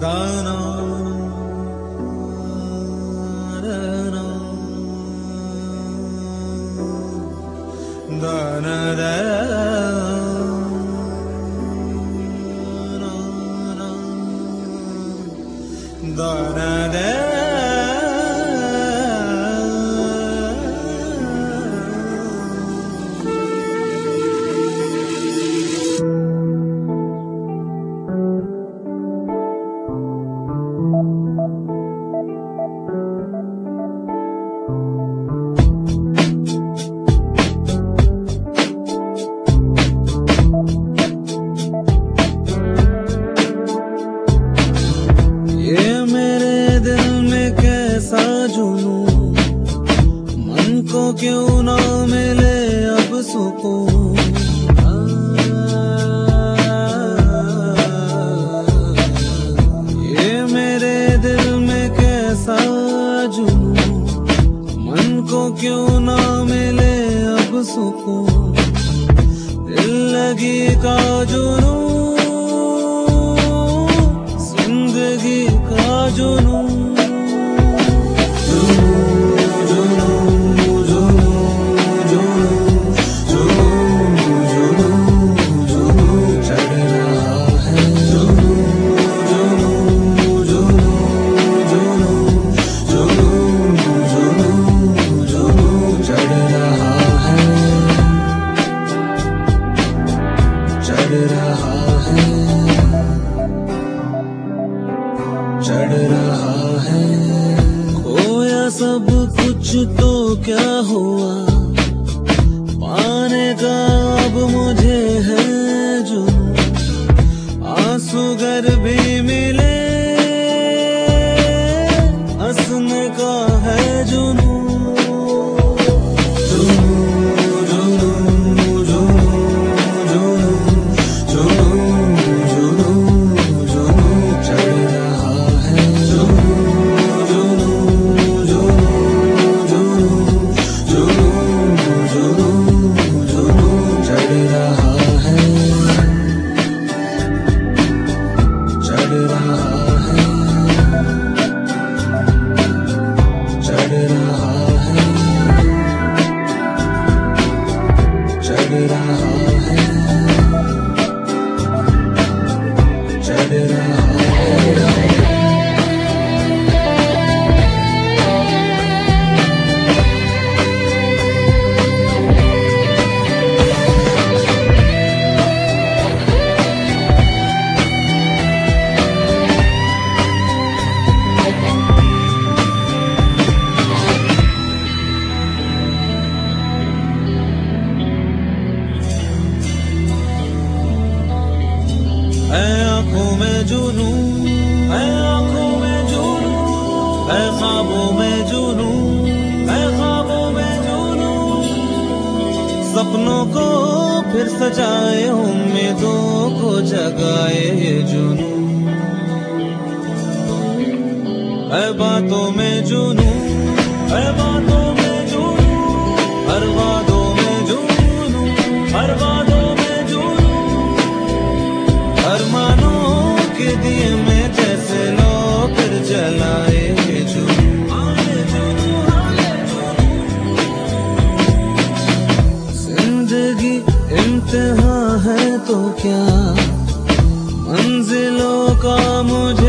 दाना दाना दाना मन को क्यों ना मिले अब सुकून। ये मेरे दिल में कैसा जुनून, मन को क्यों ना मिले अब सुकून। दिल लगी का जुनून, जिंदगी का जुनून। चढ़ रहा है खोया सब कुछ तो क्या हुआ, पाने का अब मुझे है जुनून। आंसू गर भी मिले हंसने का है जुनून। आँखों में जुनून, आँखों में जुनून, ख्वाबों में जुनून, ख्वाबों में जुनून। सपनों को फिर सजाए, उम्मीदों को जगाए ये जुनून। है बातों में जुनून, है बातों में जुनून, हर वादों में जुनून, हर वादों में जुनून। अरमानों के दिए में जैसे लो फिर जलाए ये जुनून। जिंदगी इम्तिहान है तो क्या, मंजिलों का मुझे